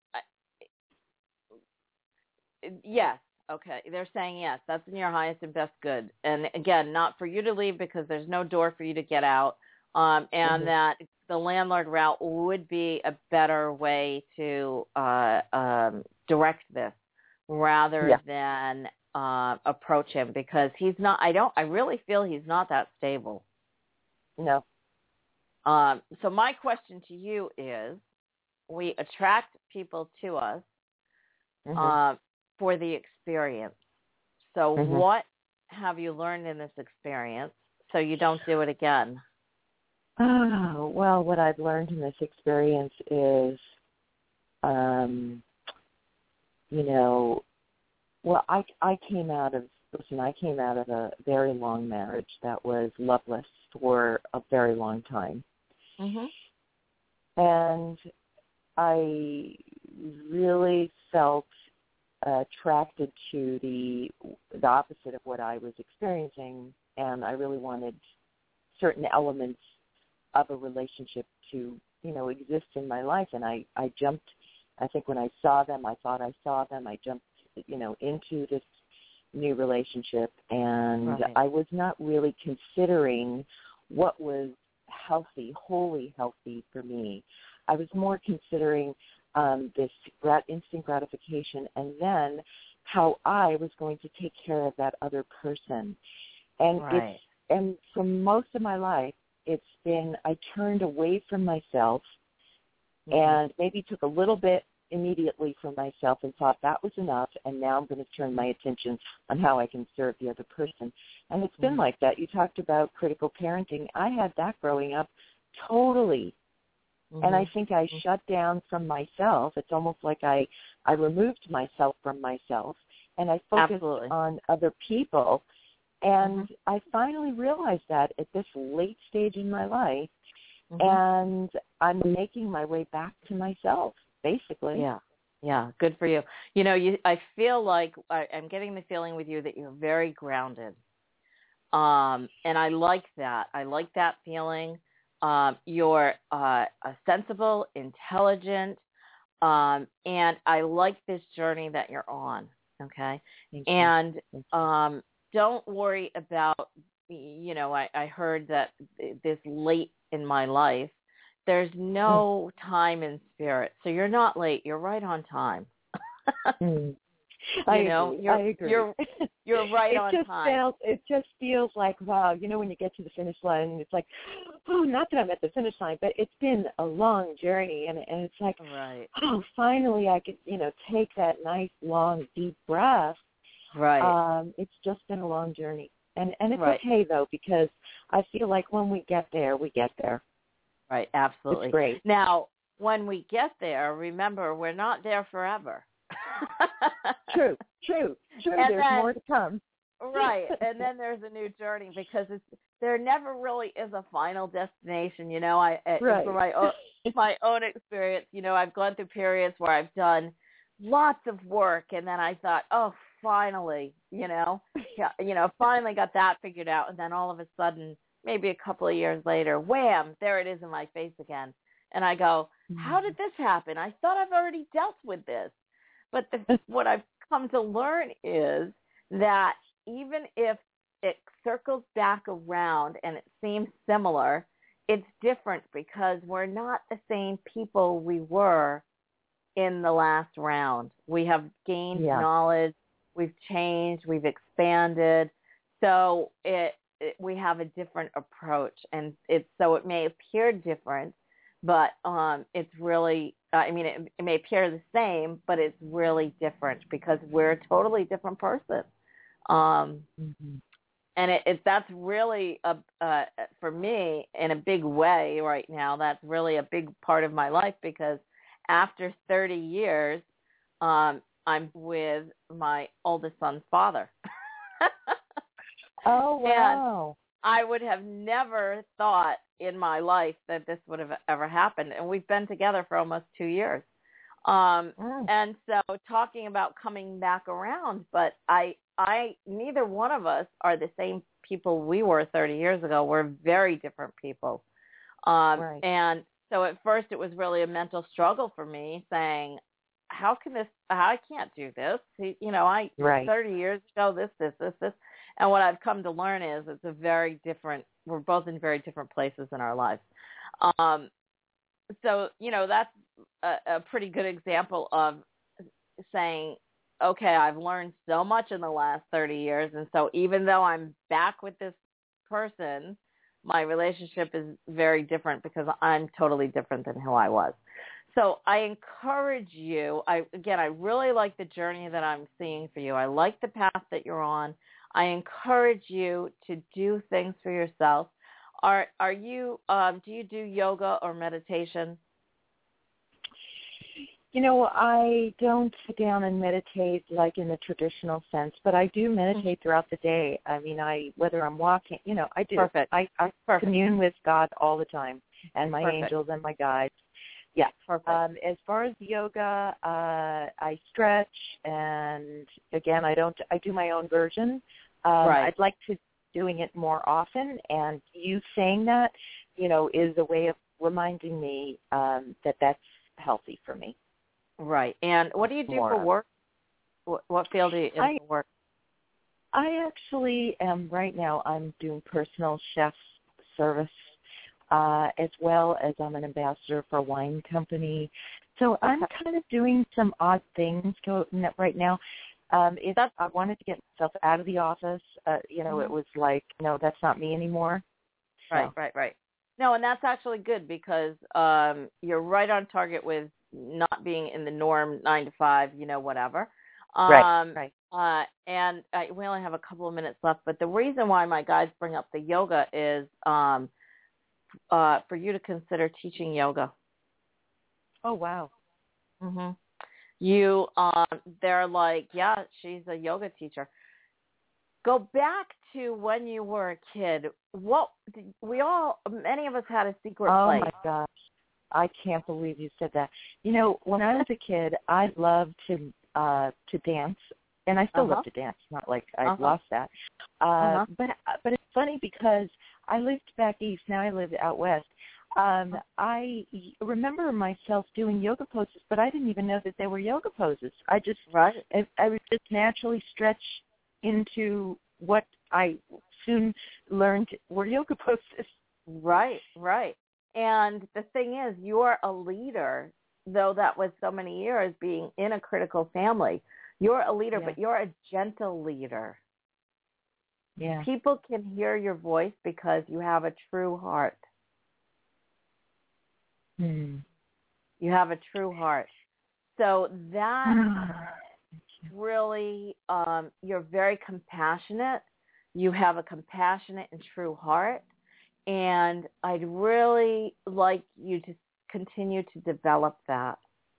Yes. Okay. They're saying yes. That's in your highest and best good. And again, not for you to leave because there's no door for you to get out. Um, and mm-hmm. that the landlord route would be a better way to uh, um, direct this rather yeah. than uh, approach him, because he's not. I don't. I really feel he's not that stable. No. Um, so my question to you is: we attract people to us mm-hmm. uh, for the experience. So mm-hmm. what have you learned in this experience so you don't do it again? Oh, well, what I've learned in this experience is, um, you know, well, I, I came out of, listen, I came out of a very long marriage that was loveless for a very long time. Mm-hmm. And I really felt uh, attracted to the the opposite of what I was experiencing, and I really wanted certain elements of a relationship to, you know, exist in my life. And I, I jumped, I think when I saw them, I thought I saw them, I jumped you know, into this new relationship, and right. I was not really considering what was healthy, wholly healthy for me. I was more considering um, this grat- instant gratification, and then how I was going to take care of that other person. And right. it's and for most of my life, it's been I turned away from myself, mm-hmm. and maybe took a little bit immediately from myself and thought that was enough, and now I'm going to turn my attention on how I can serve the other person. And it's been mm-hmm. like that. You talked about critical parenting. I had that growing up totally. Mm-hmm. And I think I mm-hmm. shut down from myself. It's almost like I, I removed myself from myself, and I focused Absolutely. on other people. And mm-hmm. I finally realized that at this late stage in my life, mm-hmm. and I'm making my way back to myself, basically. Yeah, yeah, good for you. You know, you, I feel like I, I'm getting the feeling with you that you're very grounded. Um, and I like that. I like that feeling. Um, you're uh, sensible, intelligent, um, and I like this journey that you're on, okay? Thank you. And Thank you. um, don't worry about, you know, I, I heard that this late in my life, there's no mm. time in spirit. So you're not late. You're right on time. mm. You I know, agree. you're, I agree. You're, you're right it on just time. Feels, it just feels like, wow, you know, when you get to the finish line, it's like, oh, not that I'm at the finish line, but it's been a long journey, and, and it's like, right. oh, finally I could, you know, take that nice, long, deep breath. Right. Um, it's just been a long journey. And, and it's right. okay, though, because I feel like when we get there, we get there. Right, absolutely. It's great. Now, when we get there, remember, we're not there forever. True, true, true. And there's then, more to come. Right, and then there's a new journey, because it's, there never really is a final destination. You know, I right. for my own, my own experience, you know, I've gone through periods where I've done lots of work, and then I thought, oh, finally, you know, yeah, you know, finally got that figured out, and then all of a sudden, maybe a couple of years later, wham, there it is in my face again. And I go, how did this happen? I thought I've already dealt with this. But the, what I've come to learn is that even if it circles back around and it seems similar, it's different, because we're not the same people we were in the last round. We have gained yeah. knowledge, we've changed, we've expanded. So it, it we have a different approach, and it's so it may appear different, but um, it's really, uh, I mean, it, it may appear the same, but it's really different, because we're a totally different person. Um, mm-hmm. And it, it, that's really, a, uh, for me, in a big way right now, that's really a big part of my life, because after thirty years, um, I'm with my oldest son's father. Oh, wow. And I would have never thought in my life that this would have ever happened. And we've been together for almost two years. Um, oh. And so talking about coming back around, but I, I, neither one of us are the same people we were thirty years ago. We're very different people. Um, right. And so at first it was really a mental struggle for me, saying, how can this, I can't do this. You know, I, right. thirty years ago, this, this, this, this. And what I've come to learn is it's a very different, we're both in very different places in our lives. Um, so, you know, that's a, a pretty good example of saying, okay, I've learned so much in the last thirty years. And so even though I'm back with this person, my relationship is very different, because I'm totally different than who I was. So I encourage you, I again, I really like the journey that I'm seeing for you. I like the path that you're on. I encourage you to do things for yourself. Are are you, um, do you do yoga or meditation? You know, I don't sit down and meditate like in the traditional sense, but I do meditate throughout the day. I mean, I whether I'm walking, you know, I do. Perfect. I, I Perfect. commune with God all the time, and my Perfect. angels and my guides. Yeah. Perfect. Um, as far as yoga, uh, I stretch, and again, I don't. I do my own version. Um, right. I'd like to doing it more often, and you saying that, you know, is a way of reminding me um, that that's healthy for me. Right. And what do you do More for of. work? What, what field are you in I, for work? I actually am right now. I'm doing personal chef service, uh, as well as I'm an ambassador for a wine company. So I'm kind of doing some odd things right now. Um, if I wanted to get myself out of the office, uh, you know, mm-hmm. it was like, no, that's not me anymore. Right, so. right, right. No, and that's actually good because um, you're right on target with not being in the norm nine to five, you know, whatever. Um, right, right. Uh, and uh, we only have a couple of minutes left, but the reason why my guides bring up the yoga is um, uh, for you to consider teaching yoga. Oh, wow. Mm-hmm. You, um, they're like, yeah, she's a yoga teacher. Go back to when you were a kid. What we all, many of us had a secret oh place. Oh, my gosh. I can't believe you said that. You know, when I was a kid, I loved to uh, to dance, and I still uh-huh. love to dance. Not like I've uh-huh. lost that. Uh, uh-huh. But but it's funny because I lived back east. Now I live out west. Um, I remember myself doing yoga poses, but I didn't even know that they were yoga poses. I just right. I, I would just naturally stretch into what I soon learned were yoga poses. Right, right. And the thing is, you're a leader, though that was so many years being in a critical family. You're a leader, yeah. but you're a gentle leader. Yeah. People can hear your voice because you have a true heart. Hmm. You have a true heart. So that really, um, you're very compassionate. You have a compassionate and true heart. And I'd really like you to continue to develop that.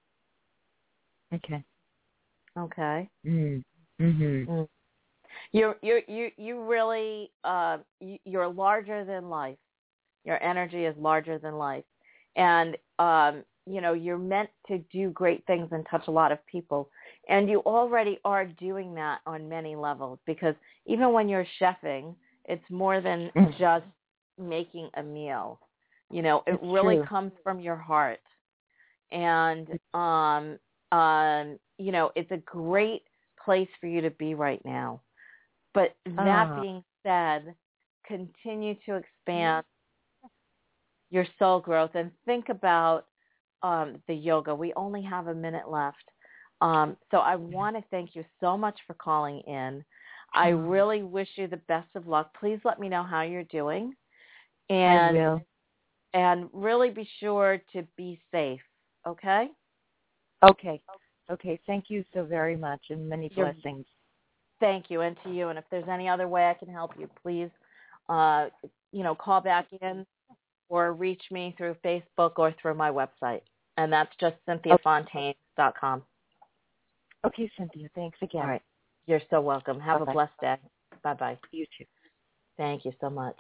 Okay. Okay. Mm. Mhm. Mm. You're you you you really uh, you're larger than life. Your energy is larger than life, and um, you know you're meant to do great things and touch a lot of people. And you already are doing that on many levels because even when you're chefing, it's more than Mm. just making a meal. You know, it it's really true. comes from your heart. And, um, um, you know, it's a great place for you to be right now. But that Ah. being said, continue to expand your soul growth and think about um, the yoga. We only have a minute left. Um, so I want to thank you so much for calling in. I really wish you the best of luck. Please let me know how you're doing. And, I will. And really be sure to be safe, okay? Okay. Okay. Thank you so very much, and many You're, blessings. Thank you, and to you. And if there's any other way I can help you, please, uh, you know, call back in or reach me through Facebook or through my website. And that's just cynthia fontaine dot com. Okay, Cynthia. Thanks again. All right. You're so welcome. Have Bye-bye. a blessed day. Bye-bye. You too. Thank you so much.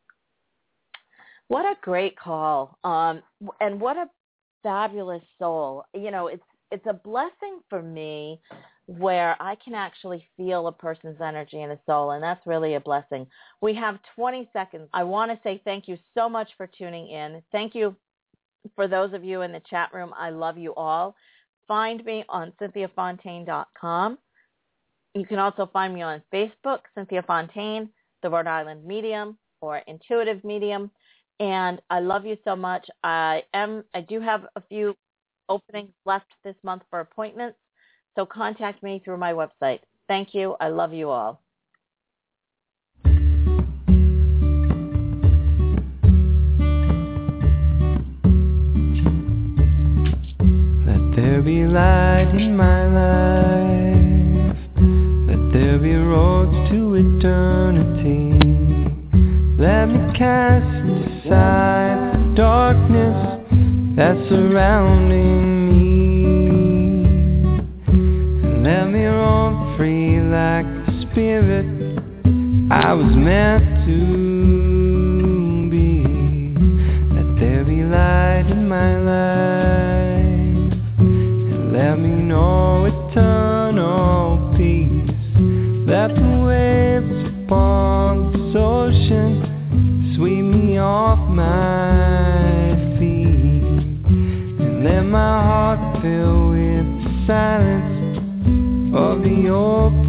What a great call. Um, and what a fabulous soul. You know, it's it's a blessing for me where I can actually feel a person's energy and a soul, and that's really a blessing. We have twenty seconds. I want to say thank you so much for tuning in. Thank you for those of you in the chat room. I love you all. Find me on cynthia fontaine dot com. You can also find me on Facebook, Cynthia Fontaine, the Rhode Island Medium, or Intuitive Medium. And I love you so much. I am. I do have a few openings left this month for appointments, so contact me through my website. Thank you. I love you all. Let there be light in my life. Let there be roads to eternity. Let me cast aside the darkness that's surrounding me, and let me roam free like the spirit I was meant to be. Let there be light in my life, and let me know eternal peace. Let the waves upon this ocean sweep me off my feet, and let my heart fill with the silence of the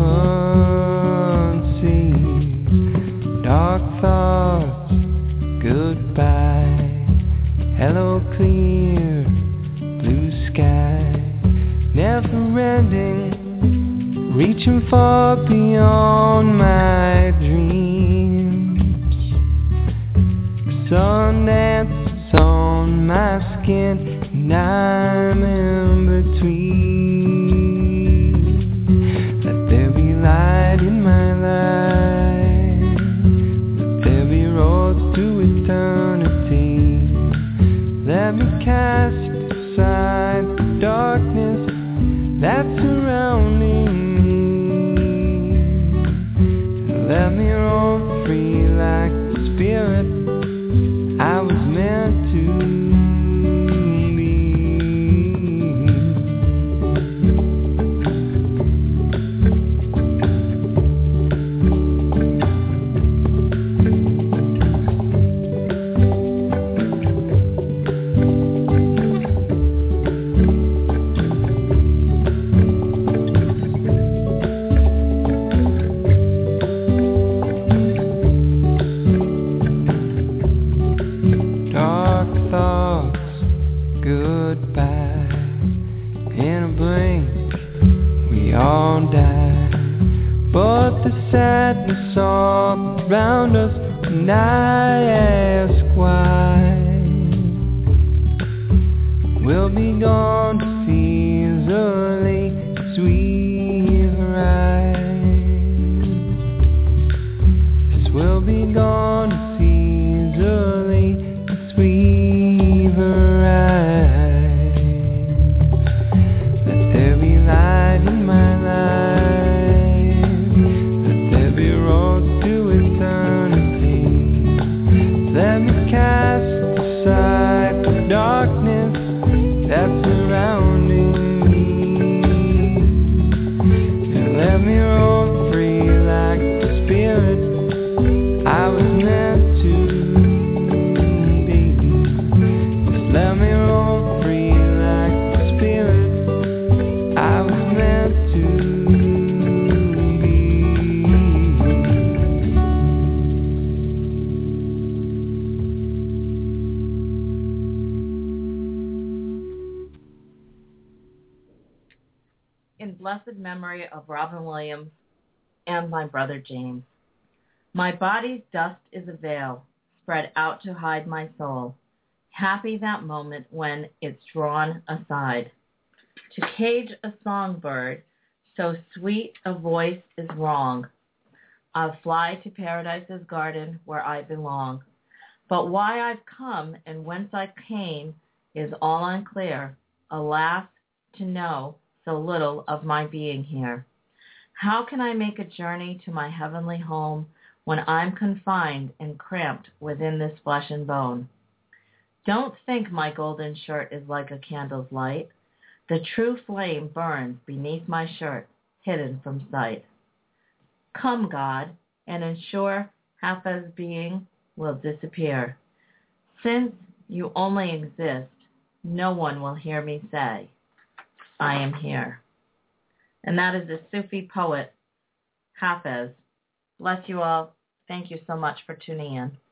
frequency. Dark thoughts, goodbye. Hello, clear blue sky. Never ending, reaching far beyond my dreams. Sun dances on my skin, and I'm in between. Let there be light in my life. Let there be roads to eternity. Let me cast aside the darkness that's surrounding me. Let me roam free like the spirit I was meant to be. Sadness all around us, and I ask why. We'll be gone just easily as we rise. Yes, we'll be gone just easily as we rise. Let there be light in my life. Let me cast aside the darkness that's surrounding me. And let me roam free like the spirit I was meant to be. Just let me roam free like the spirit I was meant to be. In blessed memory of Robin Williams and my brother James. My body's dust is a veil spread out to hide my soul. Happy that moment when it's drawn aside. To cage a songbird, so sweet a voice is wrong. I'll fly to paradise's garden where I belong. But why I've come and whence I came is all unclear. Alas, to know so little of my being here. How can I make a journey to my heavenly home when I'm confined and cramped within this flesh and bone? Don't think my golden shirt is like a candle's light. The true flame burns beneath my shirt, hidden from sight. Come, God, and ensure Hafa's being will disappear. Since you only exist, no one will hear me say, I am here. And that is the Sufi poet, Hafez. Bless you all. Thank you so much for tuning in.